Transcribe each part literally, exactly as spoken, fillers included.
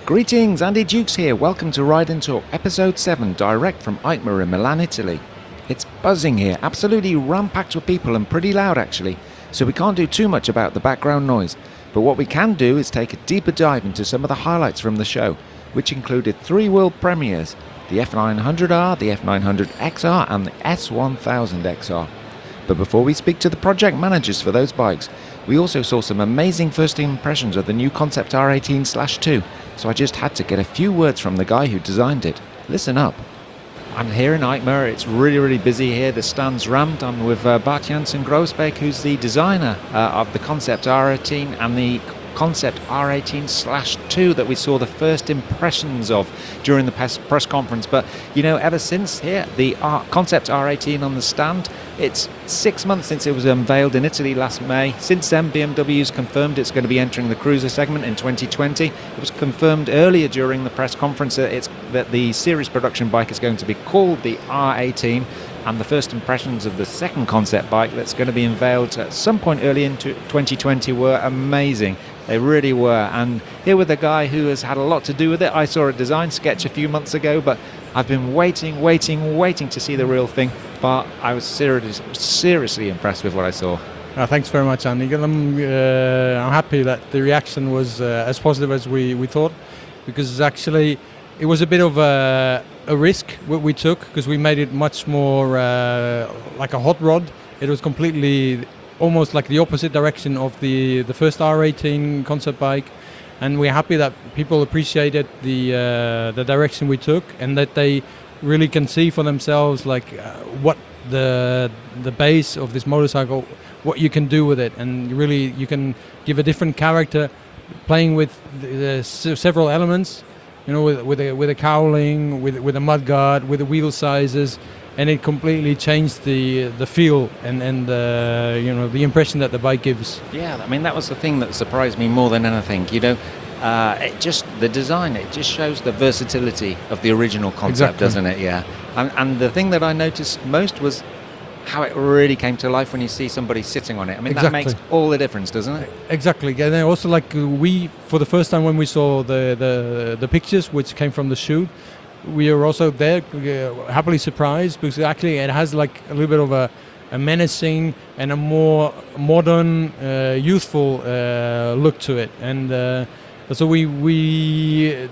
Greetings, Andy Dukes here. Welcome to Ride and Talk, episode seven, direct from EICMA in Milan, Italy. It's buzzing here, absolutely ram-packed with people and pretty loud actually, so we can't do too much about the background noise. But what we can do is take a deeper dive into some of the highlights from the show, which included three world premieres, the F nine hundred R, the F nine hundred X R and the S one thousand X R. But before we speak to the project managers for those bikes, we also saw some amazing first impressions of the new Concept R eighteen two, so I just had to get a few words from the guy who designed it. Listen up. I'm here in EICMA, it's really really busy here, the stand's rammed. I'm with uh, Bart Jansen Groesbeek, who's the designer uh, of the Concept R eighteen and the Concept R eighteen two that we saw the first impressions of during the press, press conference. But you know, ever since here, the R- Concept R eighteen on the stand, it's six months since it was unveiled in Italy last May. Since then, B M W's confirmed it's going to be entering the cruiser segment in twenty twenty. It was confirmed earlier during the press conference that, it's, that the series production bike is going to be called the R eighteen, and the first impressions of the second concept bike that's going to be unveiled at some point early into twenty twenty were amazing. They really were. And here with a guy who has had a lot to do with it. I saw a design sketch a few months ago, but I've been waiting, waiting, waiting to see the real thing. But I was serious, seriously impressed with what I saw. Uh, thanks very much, Andy. I'm, uh, I'm happy that the reaction was uh, as positive as we, we thought, because actually it was a bit of a, a risk what we took, because we made it much more uh, like a hot rod. It was completely almost like the opposite direction of the, the first R eighteen concept bike, and we're happy that people appreciated the uh, the direction we took, and that they really can see for themselves like uh, what the the base of this motorcycle, what you can do with it, and really you can give a different character playing with the, the several elements, you know, with with a with a cowling, with with a mudguard, with the wheel sizes. And it completely changed the the feel and and uh, you know, the impression that the bike gives. Yeah, I mean that was the thing that surprised me more than anything. You know, uh, it just the design. It just shows the versatility of the original concept, exactly. Doesn't it? Yeah. And, and the thing that I noticed most was how it really came to life when you see somebody sitting on it. I mean, exactly. That makes all the difference, doesn't it? Exactly. And then also, like uh, we, for the first time when we saw the the the pictures which came from the shoot, we are also there uh, happily surprised, because actually it has like a little bit of a, a menacing and a more modern, uh, youthful uh, look to it, and uh, so we we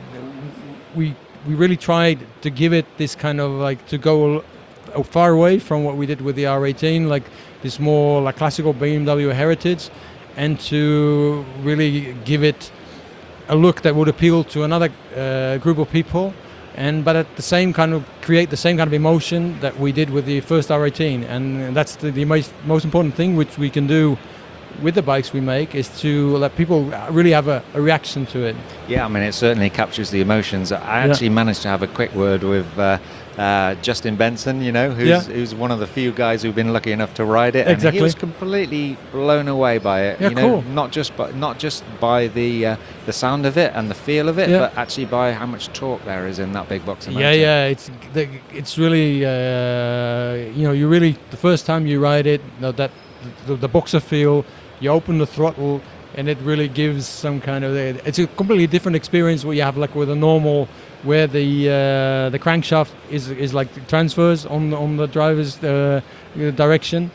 we we really tried to give it this kind of like to go far away from what we did with the R eighteen, like this more like classical B M W heritage, and to really give it a look that would appeal to another uh, group of people. And but at the same kind of create the same kind of emotion that we did with the first R eighteen, and that's the, the most most important thing which we can do with the bikes we make, is to let people really have a, a reaction to it. Yeah, I mean it certainly captures the emotions. I actually yeah. managed to have a quick word with uh, uh, Justin Benson, you know, who's, yeah. who's one of the few guys who've been lucky enough to ride it, exactly. and he was completely blown away by it. Yeah, you know, cool. Not just by not just by the uh, the sound of it and the feel of it, yeah. but actually by how much torque there is in that big box of motor. Yeah, yeah, it's the, it's really uh, you know, you really the first time you ride it, you know, that the, the boxer feel. You open the throttle, and it really gives some kind of. It's a completely different experience what you have like with a normal, where the uh, the crankshaft is is like transfers on on the driver's uh, direction.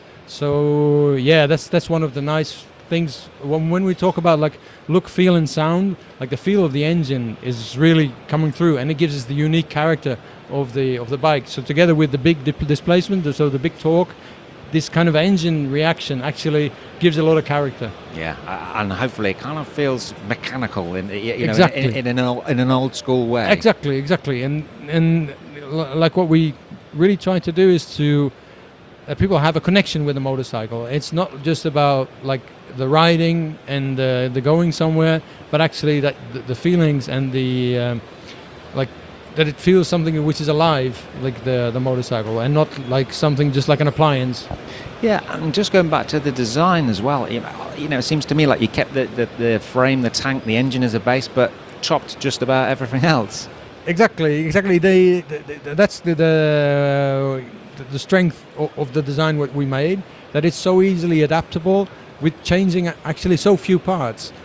So yeah, that's that's one of the nice things when when we talk about like look, feel, and sound. Like the feel of the engine is really coming through, and it gives us the unique character of the of the bike. So together with the big dip- displacement, so the big torque. This kind of engine reaction actually gives a lot of character. Yeah, uh, and hopefully it kind of feels mechanical in you know exactly. in, in, in an old, in an old school way. Exactly, exactly, and and l- like what we really try to do is to uh, people have a connection with the motorcycle. It's not just about like the riding and uh, the going somewhere, but actually that the, the feelings and the um, like. That it feels something which is alive, like the the motorcycle, and not like something just like an appliance. Yeah, and just going back to the design as well, you know, you know it seems to me like you kept the, the, the frame, the tank, the engine as a base, but chopped just about everything else. Exactly, exactly. They, the, the, that's the, the the strength of, of the design what we made, that it's so easily adaptable with changing actually so few parts.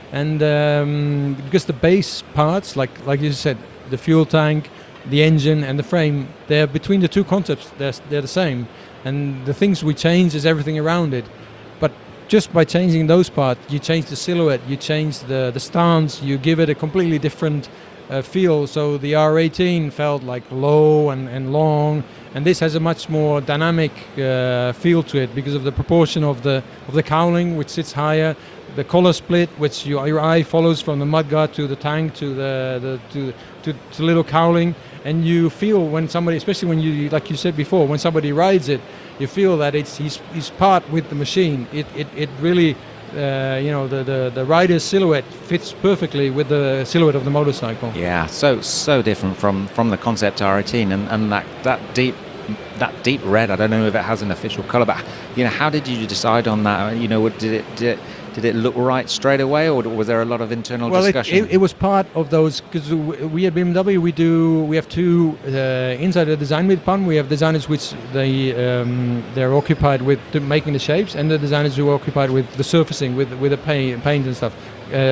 and um, because the base parts, like like you said, the fuel tank, the engine, and the frame, they're between the two concepts. They're they're the same, and the things we change is everything around it. But just by changing those parts, you change the silhouette, you change the the stance, you give it a completely different uh, feel. So the R eighteen felt like low and, and long, and this has a much more dynamic uh, feel to it because of the proportion of the of the cowling, which sits higher, the color split, which you, your eye follows from the mudguard to the tank to the, the to to to little cowling, and you feel when somebody, especially when you, like you said before, when somebody rides it, you feel that it's he's he's part with the machine. It it it really. Uh, you know, the, the, the rider's silhouette fits perfectly with the silhouette of the motorcycle. Yeah, so so different from, from the Concept R eighteen, and, and that, that deep that deep red. I don't know if it has an official color, but you know, how did you decide on that? You know, did it did it, did it look right straight away, or was there a lot of internal well, discussion? Well, it, it, it was part of those, because we at B M W we do we have two uh, inside the design with P U N. We have designers which they um, they're occupied with making the shapes, and the designers who are occupied with the surfacing, with with the paint, paint and stuff.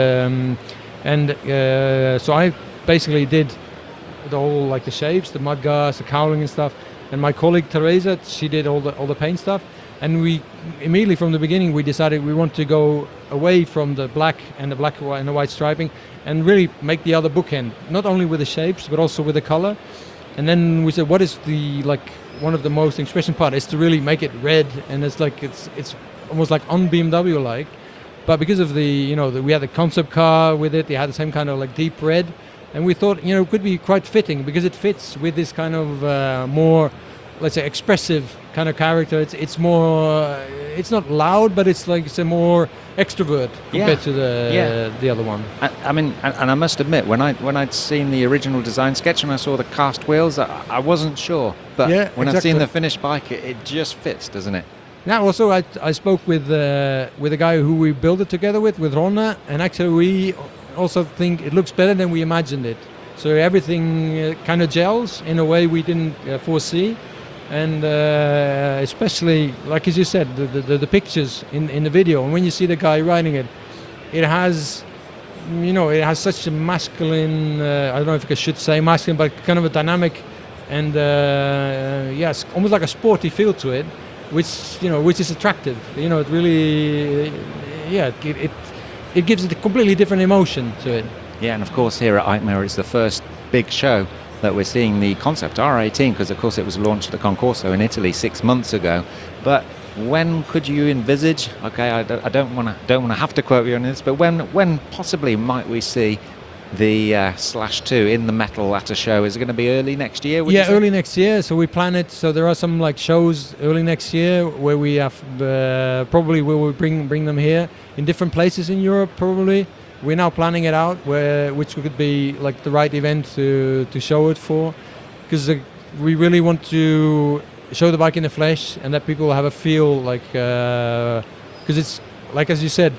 Um, and uh, so I basically did the whole, like the shapes, the mudguards, the cowling and stuff. And my colleague Teresa, she did all the all the paint stuff. And we immediately from the beginning we decided we want to go away from the black and the black and the white striping, and really make the other bookend, not only with the shapes but also with the color. And then we said, what is the, like, one of the most expression part is to really make it red, and it's like it's it's almost like on B M W like, but because of the, you know, the, we had the concept car with it, they had the same kind of like deep red, and we thought, you know, it could be quite fitting because it fits with this kind of uh, more, let's say, expressive kind of character. It's it's more, uh, it's not loud, but it's like it's a more extrovert compared Yeah. to the Yeah. uh, the other one. I, I mean, and, and I must admit, when I when I'd seen the original design sketch and I saw the cast wheels, I, I wasn't sure. But Yeah, when I've exactly. seen the finished bike, it, it just fits, doesn't it? Now, also, I, I spoke with uh, with a guy who we built it together with, with Ronna, and actually we also think it looks better than we imagined it. So everything uh, kind of gels in a way we didn't uh, foresee. And uh, especially, like as you said, the, the, the pictures in, in the video, and when you see the guy riding it, it has, you know, it has such a masculine, uh, I don't know if I should say masculine, but kind of a dynamic and, uh, yes, almost like a sporty feel to it, which, you know, which is attractive. You know, it really, yeah, it, it, it gives it a completely different emotion to it. Yeah, and of course here at EICMA it's the first big show that we're seeing the Concept R eighteen, because of course it was launched at the Concorso in Italy six months ago. But when could you envisage, okay, I don't, I don't want to don't want to have to quote you on this, but when when possibly might we see the uh, Slash two in the metal at a show? Is it going to be early next year? would you Yeah, say? early next year. So we plan it. So there are some like shows early next year where we have uh, probably we will bring bring them here in different places in Europe. Probably we're now planning it out where which could be like the right event to to show it for, because uh, we really want to show the bike in the flesh and that people have a feel like because uh, it's like as you said.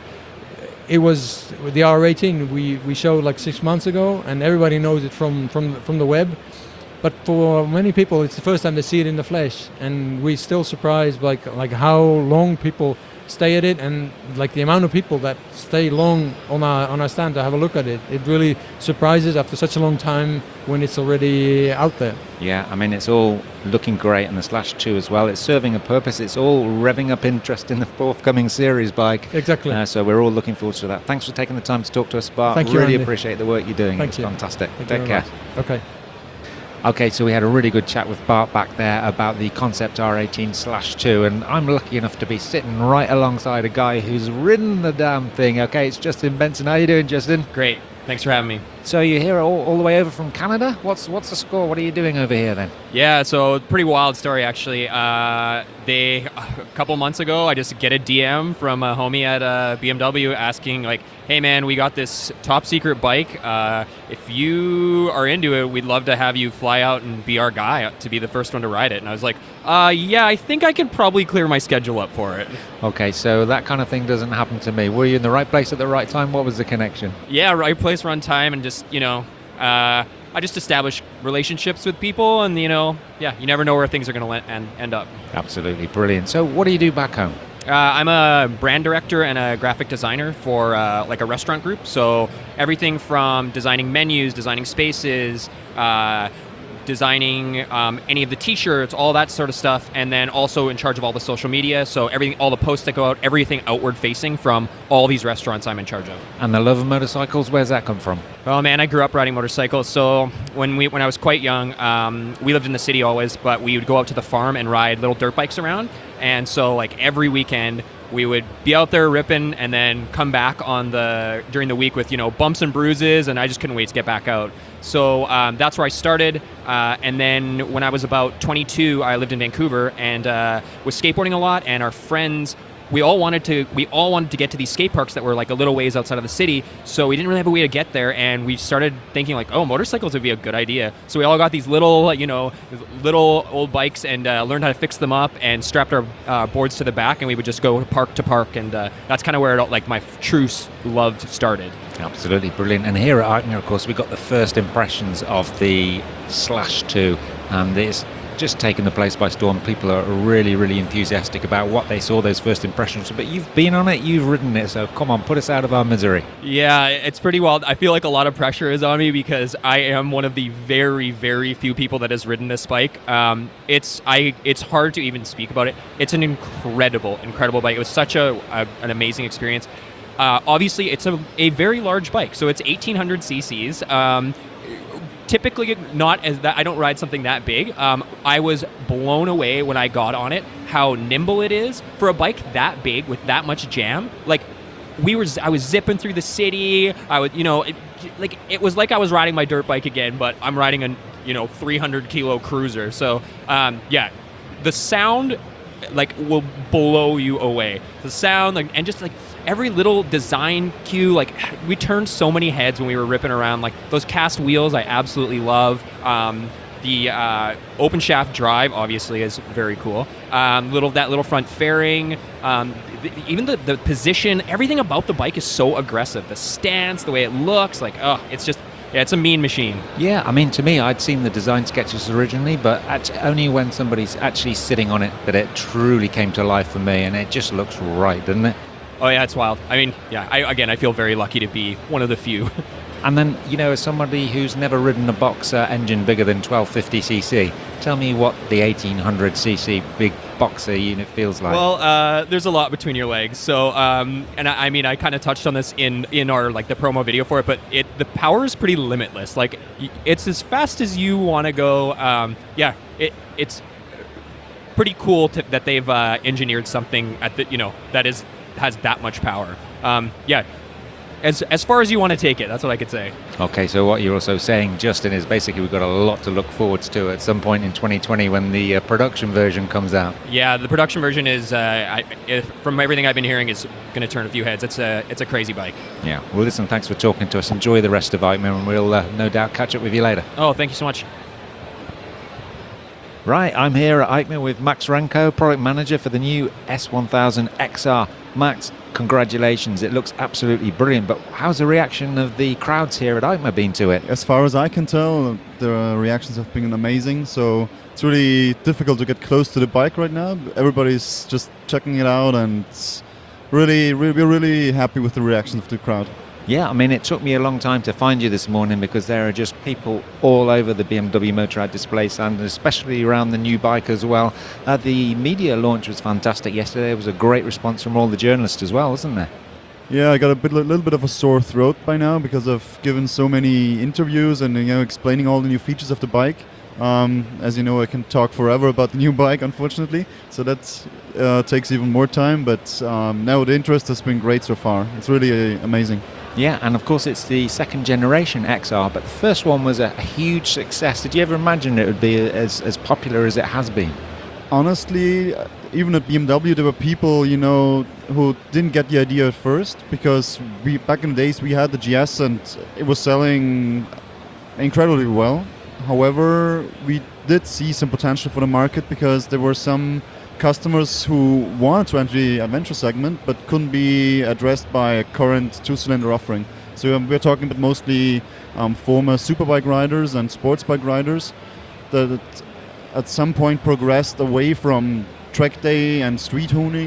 It was the R eighteen we, we showed like six months ago, and everybody knows it from, from from the web. But for many people, it's the first time they see it in the flesh, and we're still surprised like like how long people stay at it, and like the amount of people that stay long on our on our stand to have a look at it. It really surprises after such a long time when it's already out there. Yeah, I mean, it's all looking great, and the Slash two as well. It's serving a purpose. It's all revving up interest in the forthcoming series bike. Exactly. Uh, so we're all looking forward to that. Thanks for taking the time to talk to us, Bart. Thank you, Really Andy. appreciate the work you're doing. Thank it's you. fantastic. Thank Take you care. very much. Okay. Okay, so we had a really good chat with Bart back there about the Concept R eighteen Slash two, and I'm lucky enough to be sitting right alongside a guy who's ridden the damn thing. Okay, it's Justin Benson. How you doing, Justin? Great. Thanks for having me. So you're here all, all the way over from Canada? What's what's the score? What are you doing over here then? Yeah, so pretty wild story actually. Uh, they a couple months ago, I just get a D M from a homie at uh, B M W asking like, "Hey man, we got this top secret bike. Uh, if you are into it, we'd love to have you fly out and be our guy to be the first one to ride it." And I was like, uh, "Yeah, I think I can probably clear my schedule up for it." Okay, so that kind of thing doesn't happen to me. Were you in the right place at the right time? What was the connection? Yeah, right place, run time, and just you know. Uh, I just establish relationships with people, and you know, yeah, you never know where things are going to end, end up. Absolutely brilliant. So what do you do back home? Uh, I'm a brand director and a graphic designer for uh, like a restaurant group. So everything from designing menus, designing spaces, uh, designing um, any of the T-shirts, all that sort of stuff, and then also in charge of all the social media. So everything, all the posts that go out, everything outward facing from all these restaurants I'm in charge of. And the love of motorcycles, where's that come from? Oh man, I grew up riding motorcycles. So when we when I was quite young, um, we lived in the city always, but we would go out to the farm and ride little dirt bikes around. And so like every weekend, we would be out there ripping and then come back on the during the week with, you know, bumps and bruises, and I just couldn't wait to get back out. So um, that's where I started. Uh, and then when I was about twenty-two, I lived in Vancouver and uh, was skateboarding a lot, and our friends, we all wanted to we all wanted to get to these skate parks that were like a little ways outside of the city, so we didn't really have a way to get there, and we started thinking like, oh, motorcycles would be a good idea. So we all got these little, you know, little old bikes and uh, learned how to fix them up and strapped our uh, boards to the back, and we would just go park to park, and uh, that's kind of where it, all, like my true love started. Absolutely brilliant. And here at EICMA, of course, we got the first impressions of the Slash two, and it's just taken the place by storm. People are really, really enthusiastic about what they saw, those first impressions. But you've been on it, you've ridden it, so come on, put us out of our misery. Yeah, it's pretty wild. I feel like a lot of pressure is on me because I am one of the very, very few people that has ridden this bike. Um, it's I. It's hard to even speak about it. It's an incredible, incredible bike. It was such a, a an amazing experience. Uh, obviously, it's a, a very large bike, so it's eighteen hundred cc's. Um, typically not as that, I don't ride something that big. Um, I was blown away when I got on it, how nimble it is for a bike that big with that much jam. Like we were, I was zipping through the city. I would, you know, it, like it was like I was riding my dirt bike again, but I'm riding a, you know, three hundred kilo cruiser. So um, yeah, the sound like will blow you away. The sound, like, and just like every little design cue, like we turned so many heads when we were ripping around. Like those cast wheels, I absolutely love. Um, the uh, open shaft drive, obviously, is very cool. Um, little that little front fairing, um, th- even the the position, everything about the bike is so aggressive. The stance, the way it looks, like oh, it's just. Yeah, it's a mean machine. Yeah, I mean, to me, I'd seen the design sketches originally, but actually only when somebody's actually sitting on it that it truly came to life for me, and it just looks right, doesn't it? Oh yeah, it's wild. I mean, yeah, I, again, I feel very lucky to be one of the few. And then, you know, as somebody who's never ridden a boxer engine bigger than twelve fifty c c, tell me what the eighteen hundred c c big boxer unit feels like. Well, uh, there's a lot between your legs. So, um, and I, I mean, I kind of touched on this in, in our, like, the promo video for it, but it the power is pretty limitless. Like, it's as fast as you want to go. Um, yeah, it it's pretty cool to, that they've uh, engineered something at the, you know, that is has that much power. Um, yeah. As as far as you want to take it, that's what I could say. Okay, so what you're also saying, Justin, is basically we've got a lot to look forward to at some point in twenty twenty when the uh, production version comes out. Yeah, the production version is, uh, I, if, from everything I've been hearing, is going to turn a few heads. It's a it's a crazy bike. Yeah. Well, listen, thanks for talking to us. Enjoy the rest of EICMA, and we'll uh, no doubt catch up with you later. Oh, thank you so much. Right, I'm here at EICMA with Max Ranko, product manager for the new S one thousand X R. Max, congratulations, it looks absolutely brilliant, but how's the reaction of the crowds here at EICMA been to it? As far as I can tell, the reactions have been amazing, so it's really difficult to get close to the bike right now. Everybody's just checking it out, and it's really, really, we're really happy with the reactions of the crowd. Yeah, I mean, it took me a long time to find you this morning because there are just people all over the B M W Motorrad display stand, and especially around the new bike as well. Uh, the media launch was fantastic yesterday. There was a great response from all the journalists as well, wasn't there? Yeah, I got a bit, little bit of a sore throat by now because I've given so many interviews and, you know, explaining all the new features of the bike. Um, as you know, I can talk forever about the new bike, unfortunately, so that uh, takes even more time, but um, now the interest has been great so far. It's really uh, amazing. Yeah, and of course it's the second generation X R, but the first one was a, a huge success. Did you ever imagine it would be as, as popular as it has been? Honestly, even at B M W there were people, you know, who didn't get the idea at first, because we back in the days we had the G S and it was selling incredibly well. However, we did see some potential for the market because there were some customers who wanted to enter the adventure segment but couldn't be addressed by a current two-cylinder offering. So um, we're talking about mostly um, former superbike riders and sports bike riders that, that at some point progressed away from track day and street honing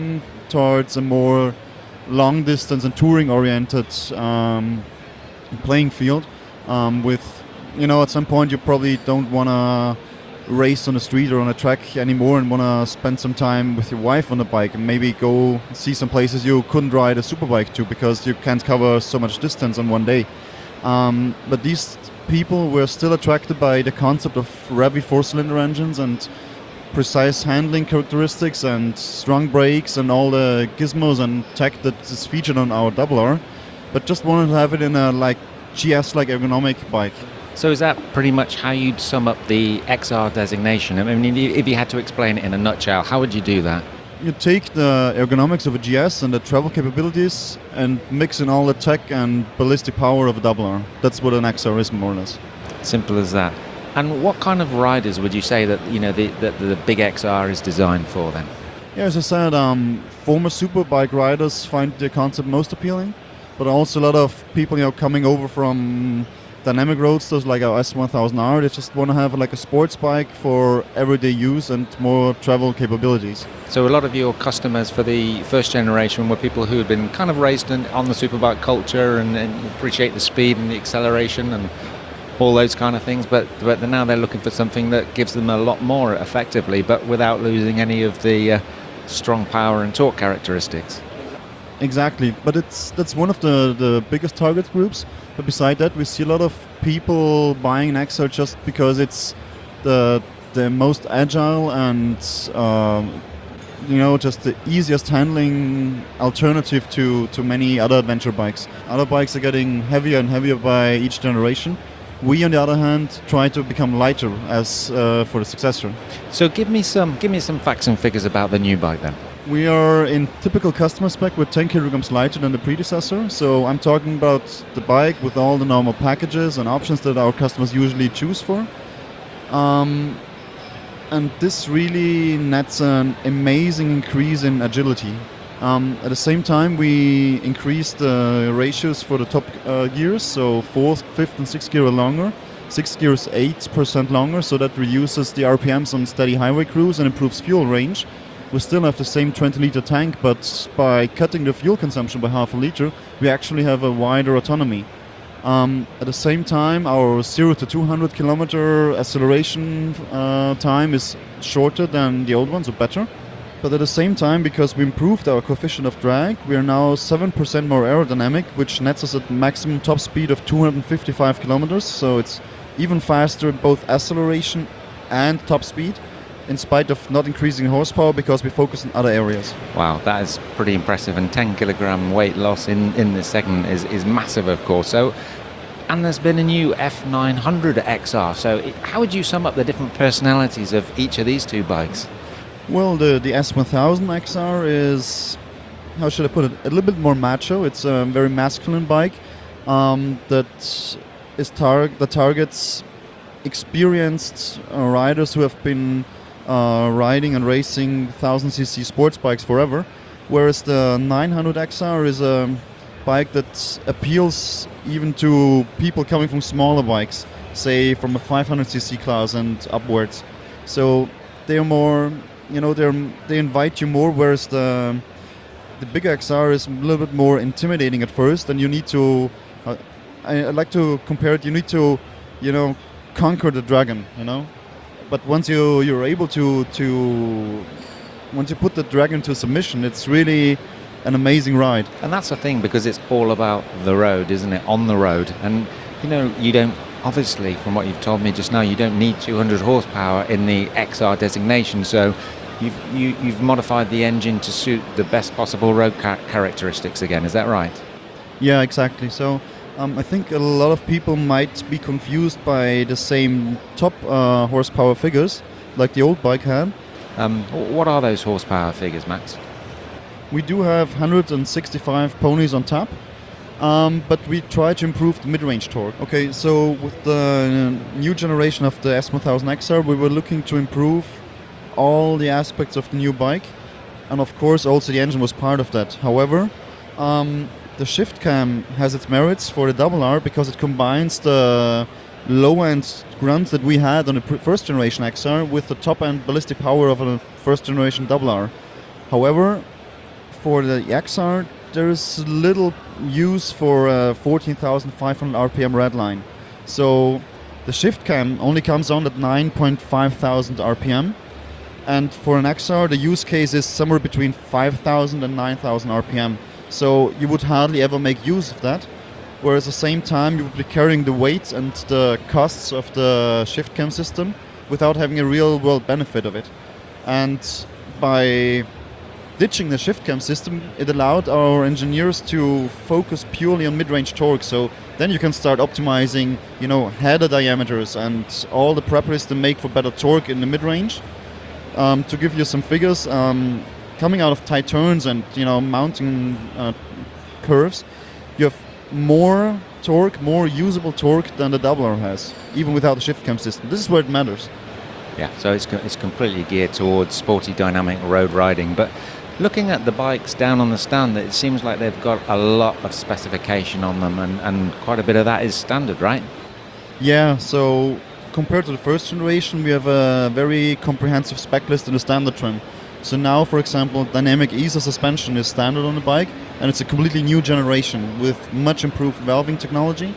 towards a more long distance and touring oriented um, playing field. Um, with, you know, at some point you probably don't want to race on the street or on a track anymore and want to spend some time with your wife on the bike and maybe go see some places you couldn't ride a superbike to because you can't cover so much distance on one day. Um, but these people were still attracted by the concept of revvy four-cylinder engines and precise handling characteristics and strong brakes and all the gizmos and tech that is featured on our double R, but just wanted to have it in a like G S-like ergonomic bike. So is that pretty much how you'd sum up the X R designation? I mean, if you had to explain it in a nutshell, how would you do that? You take the ergonomics of a G S and the travel capabilities and mix in all the tech and ballistic power of a double R. That's what an X R is, more or less. Simple as that. And what kind of riders would you say that you know the the, the big X R is designed for then? Yeah, as I said, um, former superbike riders find the concept most appealing, but also a lot of people, you know, coming over from dynamic roadsters like our S one thousand R, they just want to have like a sports bike for everyday use and more travel capabilities. So a lot of your customers for the first generation were people who had been kind of raised in, on the superbike culture and, and appreciate the speed and the acceleration and all those kind of things, but but now they're looking for something that gives them a lot more effectively, but without losing any of the uh, strong power and torque characteristics. Exactly, but it's that's one of the, the biggest target groups. But beside that, we see a lot of people buying an X R just because it's the the most agile and um, you know just the easiest handling alternative to, to many other adventure bikes. Other bikes are getting heavier and heavier by each generation. We, on the other hand, try to become lighter as uh, for the successor. So give me some give me some facts and figures about the new bike then. We are in typical customer spec with ten kilograms lighter than the predecessor. So I'm talking about the bike with all the normal packages and options that our customers usually choose for. Um, and this really nets an amazing increase in agility. Um, at the same time, we increased the ratios for the top uh, gears, so fourth, fifth, and sixth gear are longer. Sixth gear is eight percent longer, so that reduces the R P Ms on steady highway cruise and improves fuel range. We still have the same twenty liter tank, but by cutting the fuel consumption by half a liter, we actually have a wider autonomy. Um, at the same time, our zero to two hundred kilometer acceleration uh, time is shorter than the old ones, or better. But at the same time, because we improved our coefficient of drag, we are now seven percent more aerodynamic, which nets us at maximum top speed of two hundred fifty-five kilometers. So it's even faster, both acceleration and top speed, in spite of not increasing horsepower because we focus on other areas. Wow, that is pretty impressive, and ten kilogram weight loss in, in this segment is, is massive, of course. So, and there's been a new F nine hundred X R. So it, how would you sum up the different personalities of each of these two bikes? Well, the, the S one thousand X R is, how should I put it, a little bit more macho. It's a very masculine bike um, that is tar- that targets experienced uh, riders who have been uh, riding and racing one thousand c c sports bikes forever, whereas the nine hundred X R is a bike that appeals even to people coming from smaller bikes, say from a five hundred c c class and upwards. So they're more, you know, they they invite you more, whereas the the big X R is a little bit more intimidating at first, and you need to, uh, I, I like to compare it, you need to, you know, conquer the dragon, you know. But once you you're able to to once you put the dragon to submission, it's really an amazing ride. And that's the thing, because it's all about the road, isn't it? On the road. And you know, you don't, obviously, from what you've told me just now, you don't need two hundred horsepower in the X R designation. So you've you, you've modified the engine to suit the best possible road ca- characteristics again. Is that right? Yeah, exactly. So um, I think a lot of people might be confused by the same top uh, horsepower figures like the old bike had. Um, what are those horsepower figures, Max? We do have one hundred sixty-five ponies on tap, um, but we try to improve the mid-range torque. Okay, so with the new generation of the S one thousand X R, we were looking to improve all the aspects of the new bike, and of course also the engine was part of that. However, um, the shift cam has its merits for the double R because it combines the low-end grunt that we had on the pr- first generation X R with the top-end ballistic power of a first generation double R. However, for the X R, there's little use for uh, fourteen thousand five hundred R P M redline. So the shift cam only comes on at nine point five thousand R P M. And for an X R, the use case is somewhere between five thousand and nine thousand R P M. So you would hardly ever make use of that. Whereas at the same time, you would be carrying the weight and the costs of the shift cam system without having a real world benefit of it. And by ditching the shift cam system, it allowed our engineers to focus purely on mid-range torque. So then you can start optimizing, you know, header diameters and all the properties to make for better torque in the mid-range. Um, to give you some figures, um, coming out of tight turns and, you know, mounting uh, curves, you have more torque, more usable torque than the double R has, even without the shift cam system. This is where it matters. Yeah, so it's co- it's completely geared towards sporty, dynamic road riding. But looking at the bikes down on the stand, it seems like they've got a lot of specification on them, and, and quite a bit of that is standard, right? Yeah, so compared to the first generation, we have a very comprehensive spec list in the standard trim. So now, for example, dynamic E S A suspension is standard on the bike, and it's a completely new generation with much improved valving technology.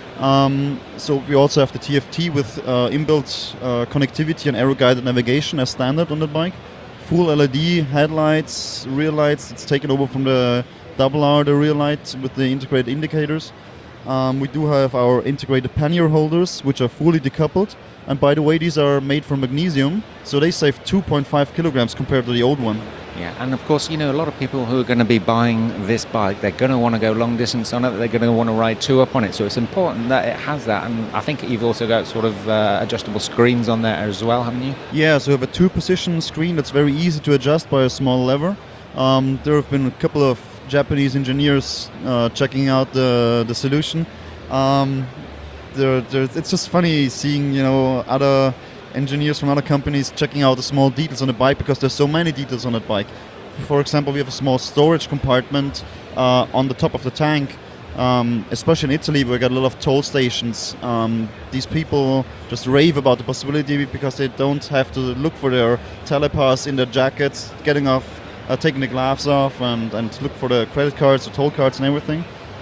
Um, so we also have the T F T with uh, inbuilt uh, connectivity and aero-guided navigation as standard on the bike. Full L E D headlights, rear lights. It's taken over from the double R, the rear light with the integrated indicators. Um, we do have our integrated pannier holders, which are fully decoupled. And by the way, these are made from magnesium, so they save two point five kilograms compared to the old one. Yeah, and of course, you know, a lot of people who are going to be buying this bike, they're going to want to go long distance on it, they're going to want to ride two up on it, so it's important that it has that. And I think you've also got sort of uh, adjustable screens on there as well, haven't you? Yeah, so we have a two-position screen that's very easy to adjust by a small lever. Um, there have been a couple of Japanese engineers uh, checking out the, the solution. Um, there, there, it's just funny seeing, you know, other engineers from other companies checking out the small details on the bike, because there's so many details on that bike. For example, we have a small storage compartment uh, on the top of the tank. Um, especially in Italy, we got a lot of toll stations. Um, these people just rave about the possibility because they don't have to look for their telepass in their jackets, getting off, uh, taking the gloves off, and, and look for the credit cards, the toll cards, and everything.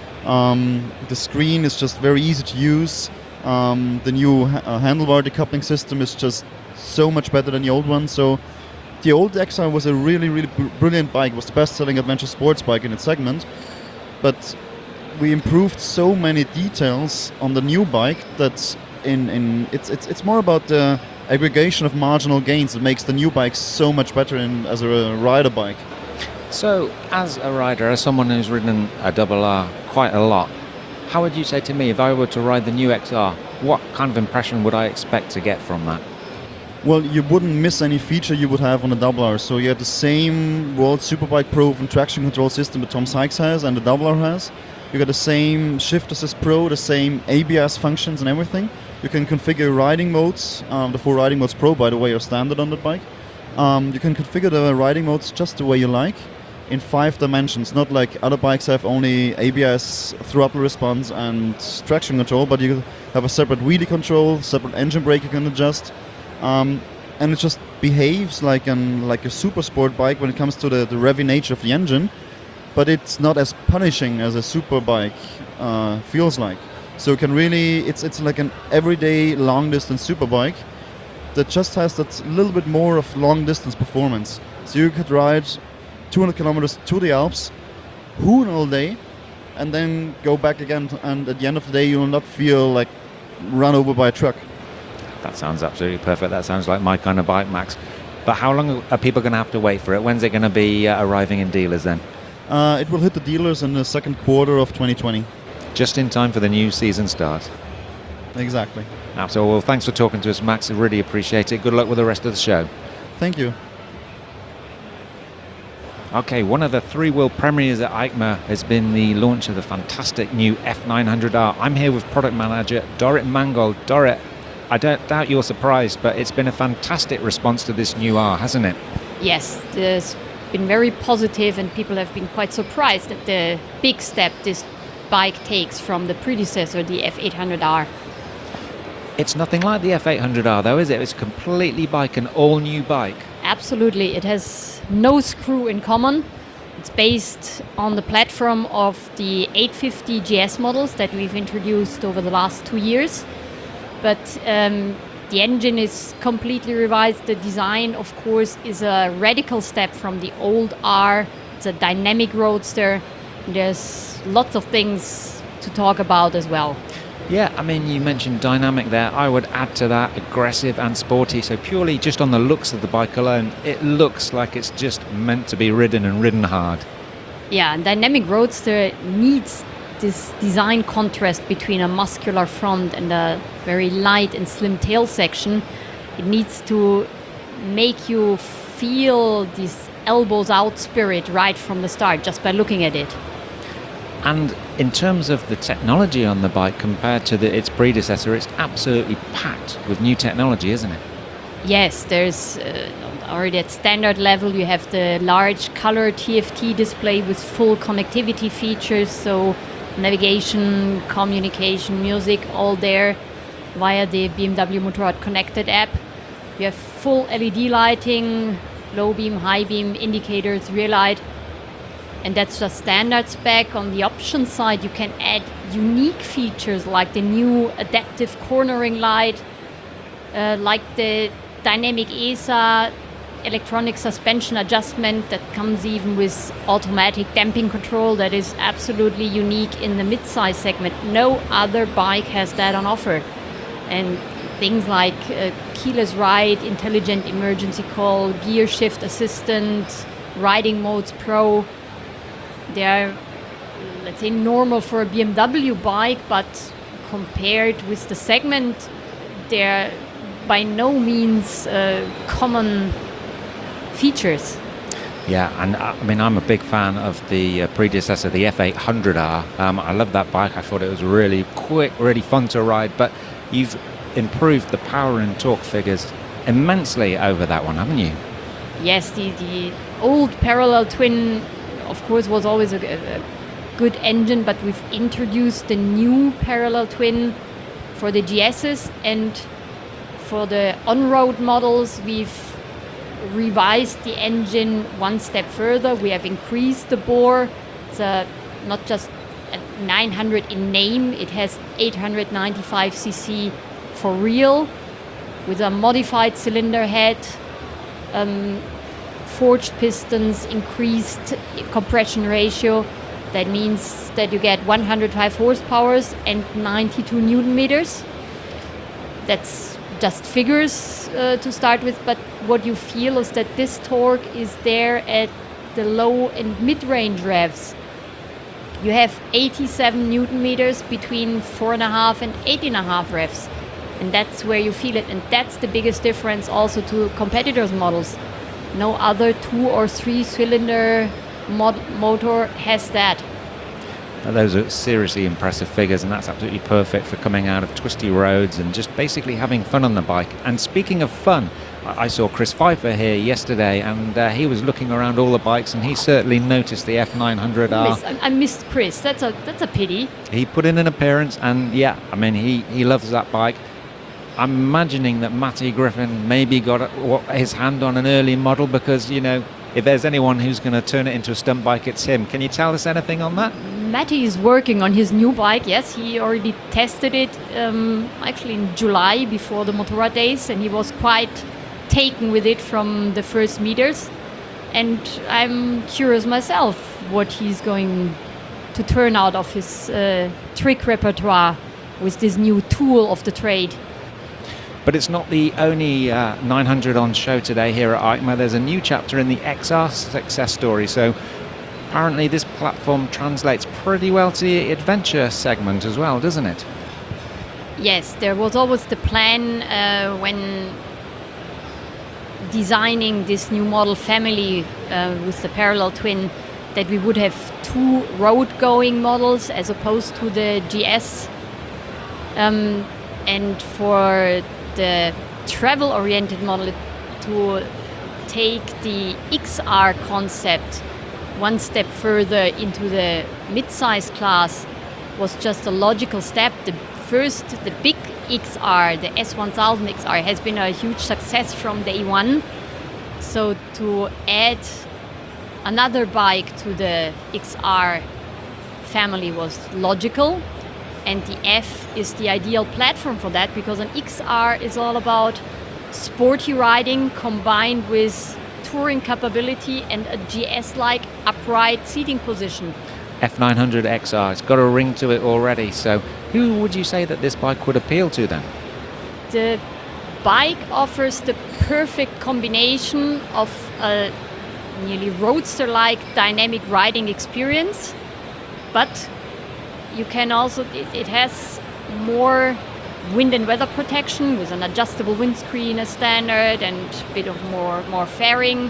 Um, the screen is just very easy to use. Um, the new ha- uh, handlebar decoupling system is just so much better than the old one. So the old X R was a really, really br- brilliant bike. It was the best-selling adventure sports bike in its segment. But we improved so many details on the new bike that in, in it's, it's it's more about the aggregation of marginal gains that makes the new bike so much better in, as a rider bike. So, as a rider, as someone who's ridden a double R quite a lot, how would you say to me, if I were to ride the new X R, what kind of impression would I expect to get from that? Well, you wouldn't miss any feature you would have on the double R. So you have the same World Superbike proven traction control system that Tom Sykes has and the double R has. You got the same Shift Assist Pro, the same A B S functions and everything. You can configure riding modes. Um, the four riding modes Pro, by the way, are standard on the bike. Um, you can configure the riding modes just the way you like, in five dimensions, not like other bikes have only A B S, throttle response and traction control, but you have a separate wheelie control, separate engine brake you can adjust, um, and it just behaves like an like a super sport bike when it comes to the, the revvy nature of the engine, but it's not as punishing as a super bike uh, feels like. So it can really, it's it's like an everyday long distance super bike that just has that little bit more of long distance performance. So you could ride two hundred kilometers to the Alps, hoon all day, and then go back again. And at the end of the day, you will not feel like run over by a truck. That sounds absolutely perfect. That sounds like my kind of bike, Max. But how long are people going to have to wait for it? When's it going to be uh, arriving in dealers then? Uh, it will hit the dealers in the second quarter of twenty twenty. Just in time for the new season start. Exactly. Absolutely. Well, thanks for talking to us, Max. I really appreciate it. Good luck with the rest of the show. Thank you. Okay, one of the three-wheel premieres at EICMA has been the launch of the fantastic new F nine hundred R. I'm here with product manager Dorrit Mangold. Dorrit, I don't doubt you're surprised, but it's been a fantastic response to this new R, hasn't it? Yes, it's been very positive and people have been quite surprised at the big step this bike takes from the predecessor, the F eight hundred R. It's nothing like the F eight hundred R though, is it? It's completely bike, an all-new bike. Absolutely, it has no screw in common. It's based on the platform of the eight fifty G S models that we've introduced over the last two years. But um, the engine is completely revised. The design, of course, is a radical step from the old R. It's a dynamic roadster. There's lots of things to talk about as well. Yeah, I mean, you mentioned dynamic there. I would add to that aggressive and sporty. So purely just on the looks of the bike alone, it looks like it's just meant to be ridden and ridden hard. Yeah, and dynamic roadster needs this design contrast between a muscular front and a very light and slim tail section. It needs to make you feel this elbows out spirit right from the start just by looking at it. And in terms of the technology on the bike compared to the, its predecessor, it's absolutely packed with new technology, isn't it? Yes, there's uh, already at standard level you have the large color T F T display with full connectivity features, so navigation, communication, music, all there via the B M W Motorrad Connected app. You have full L E D lighting, low beam, high beam indicators, rear light. And that's just standard spec. On the option side, you can add unique features like the new adaptive cornering light, uh, like the dynamic E S A electronic suspension adjustment that comes even with automatic damping control. That is absolutely unique in the mid-size segment. No other bike has that on offer. And things like uh, keyless ride, intelligent emergency call, gear shift assistant, riding modes pro, they're, let's say, normal for a B M W bike, but compared with the segment, they're by no means uh, common features. Yeah, and uh, I mean, I'm a big fan of the uh, predecessor, the F eight hundred R. Um, I love that bike. I thought it was really quick, really fun to ride, but you've improved the power and torque figures immensely over that one, haven't you? Yes, the, the old parallel twin, of course, was always a, a good engine, but we've introduced the new parallel twin for the G S's, and for the on-road models, we've revised the engine one step further. We have increased the bore. It's a, not just a nine hundred in name, it has eight hundred ninety-five c c for real, with a modified cylinder head, um, forged pistons, increased compression ratio. That means that you get one hundred five horsepower and ninety-two newton meters. That's just figures uh, to start with, but what you feel is that this torque is there at the low and mid-range revs. You have eighty-seven newton meters between four and a half and eight and a half revs, and that's where you feel it. And that's the biggest difference also to competitors' models. No other two or three cylinder mod- motor has that. Now, those are seriously impressive figures, and that's absolutely perfect for coming out of twisty roads and just basically having fun on the bike. And speaking of fun, I saw Chris Pfeiffer here yesterday, and uh, he was looking around all the bikes, and he certainly noticed the F nine hundred R. Miss, I, I missed Chris. That's a that's a pity. He put in an appearance, and yeah, I mean, he, he loves that bike. I'm imagining that Matty Griffin maybe got a, what, his hand on an early model, because, you know, if there's anyone who's going to turn it into a stunt bike, it's him. Can you tell us anything on that? Matty is working on his new bike. Yes, he already tested it um, actually in July before the Motorrad days, and he was quite taken with it from the first meters. And I'm curious myself what he's going to turn out of his uh, trick repertoire with this new tool of the trade. But it's not the only uh, nine hundred on show today here at EICMA. There's a new chapter in the X R success story. So apparently this platform translates pretty well to the adventure segment as well, doesn't it? Yes, there was always the plan uh, when designing this new model family uh, with the parallel twin that we would have two road-going models as opposed to the G S. Um, and for the travel-oriented model to take the X R concept one step further into the mid-size class was just a logical step. The first, the big X R, the S one thousand X R, has been a huge success from day one. So to add another bike to the X R family was logical, and the F is the ideal platform for that, because an X R is all about sporty riding combined with touring capability and a G S-like upright seating position. F nine hundred X R, it's got a ring to it already. So who would you say that this bike would appeal to then? The bike offers the perfect combination of a nearly roadster-like dynamic riding experience, but you can also, it, it has more wind and weather protection with an adjustable windscreen as standard, and a bit of more, more fairing,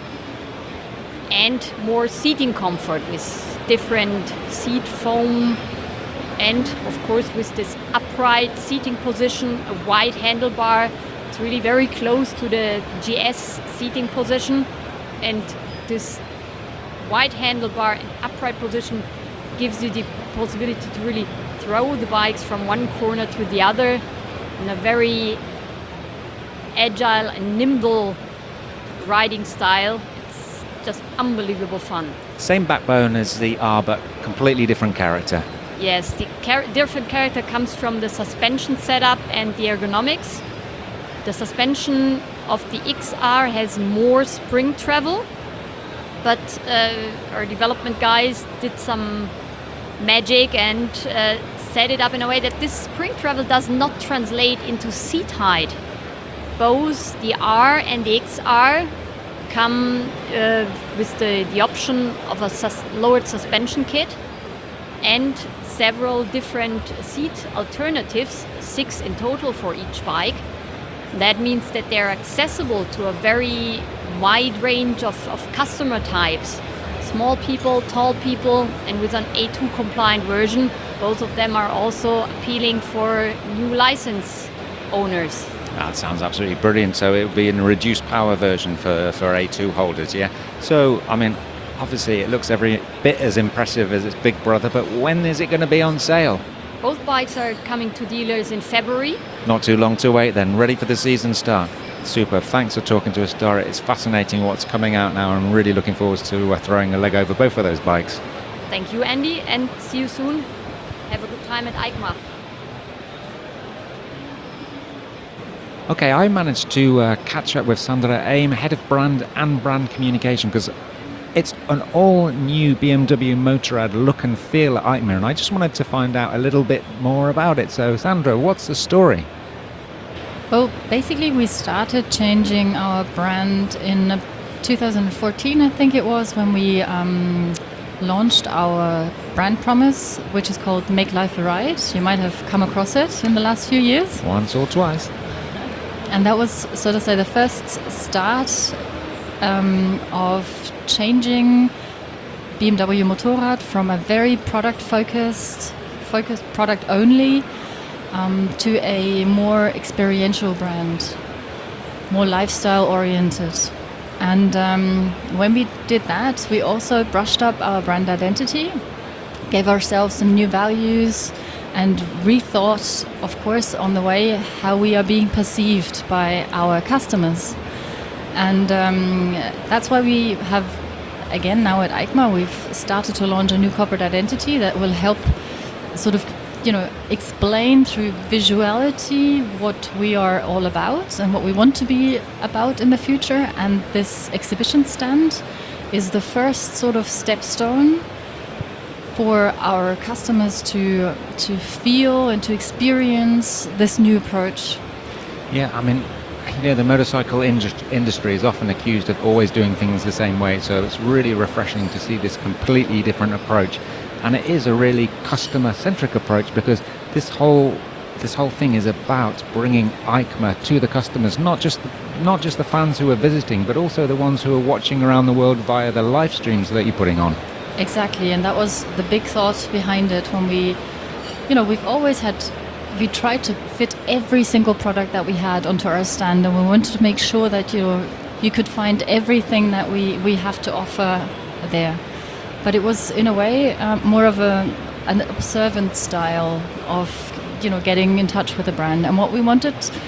and more seating comfort with different seat foam, and of course with this upright seating position, a wide handlebar. It's really very close to the G S seating position, and this wide handlebar and upright position gives you the possibility to really throw the bikes from one corner to the other in a very agile and nimble riding style. It's just unbelievable fun. Same backbone as the R, but completely different character. Yes, the char- different character comes from the suspension setup and the ergonomics. The suspension of the X R has more spring travel, but uh, our development guys did some magic and uh, set it up in a way that this spring travel does not translate into seat height. Both the R and the X R come uh, with the, the option of a sus- lowered suspension kit and several different seat alternatives, six in total for each bike. That means that they're accessible to a very wide range of, of customer types. Small people, tall people, and with an A two compliant version. Both of them are also appealing for new license owners. That sounds absolutely brilliant. So it would be in a reduced power version for, for A two holders, yeah? So, I mean, obviously it looks every bit as impressive as its big brother, but when is it going to be on sale? Both bikes are coming to dealers in February. Not too long to wait then. Ready for the season start. Super. Thanks for talking to us, Dora. It's fascinating what's coming out now. I'm really looking forward to uh, throwing a leg over both of those bikes. Thank you, Andy, and see you soon. Have a good time at EICMA. Okay, I managed to uh, catch up with Sandra Aim, head of brand and brand communication, because it's an all-new B M W Motorrad look and feel at EICMA, and I just wanted to find out a little bit more about it. So, Sandra, what's the story? Well, basically, we started changing our brand in uh, two thousand fourteen, I think it was, when we um, launched our brand promise, which is called Make Life a Ride. You might have come across it in the last few years. Once or twice. And that was, so to say, the first start um, of changing B M W Motorrad from a very product-focused, focused product only, um, to a more experiential brand, more lifestyle-oriented. And um, when we did that, we also brushed up our brand identity, gave ourselves some new values, and rethought, of course, on the way how we are being perceived by our customers. And um, that's why we have, again, now at EICMA, we've started to launch a new corporate identity that will help sort of, you know, explain through visuality what we are all about and what we want to be about in the future. And this exhibition stand is the first sort of stepstone for our customers to to feel and to experience this new approach. Yeah, I mean, you know, the motorcycle indus- industry is often accused of always doing things the same way, so it's really refreshing to see this completely different approach. And it is a really customer-centric approach, because this whole this whole thing is about bringing EICMA to the customers, not just not just the fans who are visiting, but also the ones who are watching around the world via the live streams that you're putting on. Exactly, and that was the big thought behind it. When we, you know, we've always had, we tried to fit every single product that we had onto our stand, and we wanted to make sure that, you know, you could find everything that we, we have to offer there. But it was, in a way, uh, more of a an observant style of, you know, getting in touch with the brand. And what we wanted,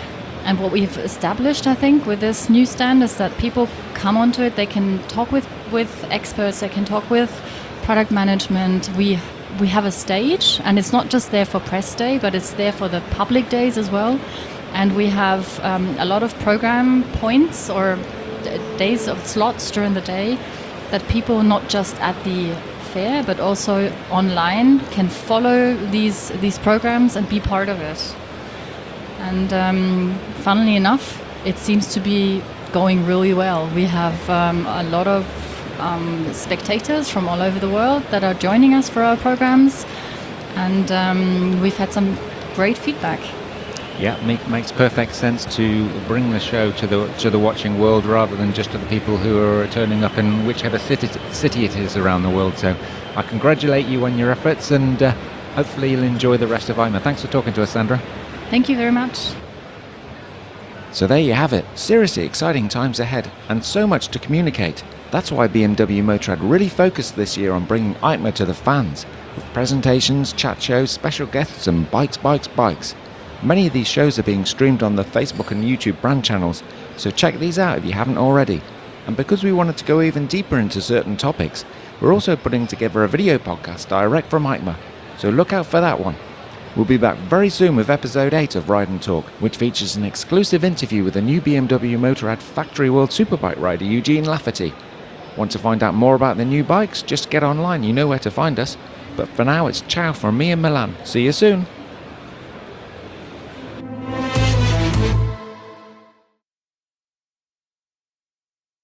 And what we've established, I think, with this new stand is that people come onto it, they can talk with, with experts, they can talk with product management. We we have a stage, and it's not just there for press day, but it's there for the public days as well. And we have um, a lot of program points or d- days of slots during the day that people not just at the fair, but also online can follow these these programs and be part of it. And um, funnily enough, it seems to be going really well. We have um, a lot of um, spectators from all over the world that are joining us for our programs, and um, we've had some great feedback. Yeah, make, makes perfect sense to bring the show to the to the watching world rather than just to the people who are turning up in whichever city, city it is around the world. So I congratulate you on your efforts, and uh, hopefully you'll enjoy the rest of EICMA. Thanks for talking to us, Sandra. Thank you very much. So there you have it. Seriously exciting times ahead, and so much to communicate. That's why B M W Motorrad really focused this year on bringing EICMA to the fans, with presentations, chat shows, special guests and bikes, bikes, bikes. Many of these shows are being streamed on the Facebook and YouTube brand channels, so check these out if you haven't already. And because we wanted to go even deeper into certain topics, we're also putting together a video podcast direct from EICMA, so look out for that one. We'll be back very soon with episode eight of Ride and Talk, which features an exclusive interview with the new B M W Motorrad Factory World Superbike rider Eugene Lafferty. Want to find out more about the new bikes? Just get online, you know where to find us. But for now, it's ciao from me and Milan. See you soon.